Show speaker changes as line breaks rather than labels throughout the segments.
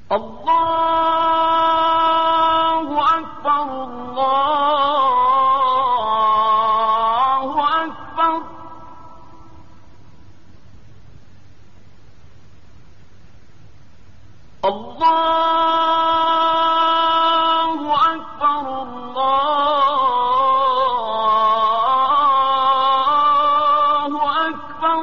الله أكبر الله أكبر. الله أكبر الله أكبر.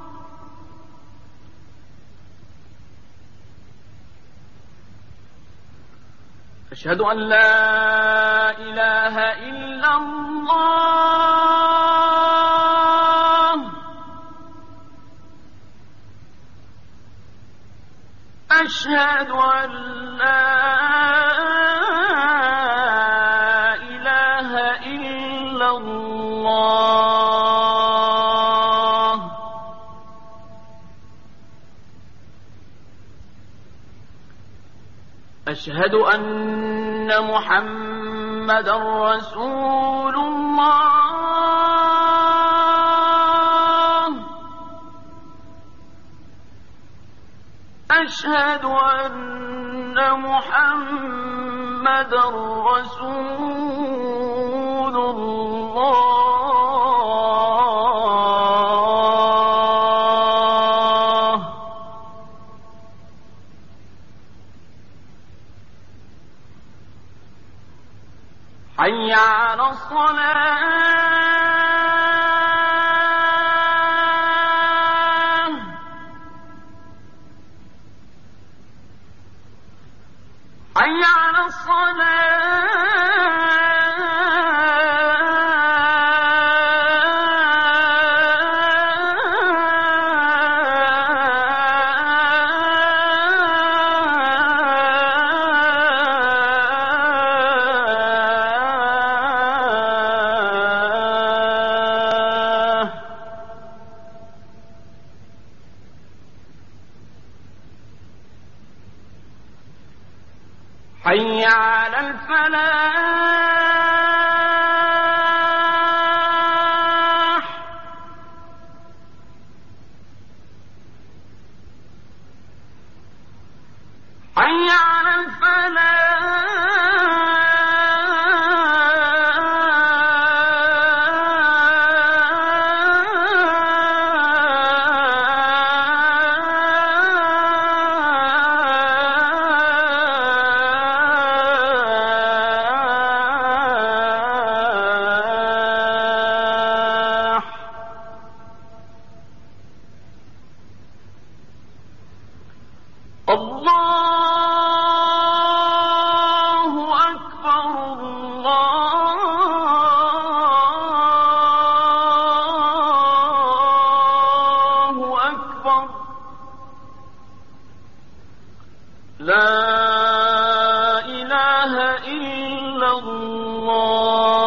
أشهد أن لا إله إلا الله. أشهد أن لا إله إلا الله. أشهد أن محمدًا رسول الله. أشهد أن محمدًا رسول الله. حي على الصلاة. حي على حي على الفلاح. حي على الله أكبر الله أكبر. لا إله إلا الله.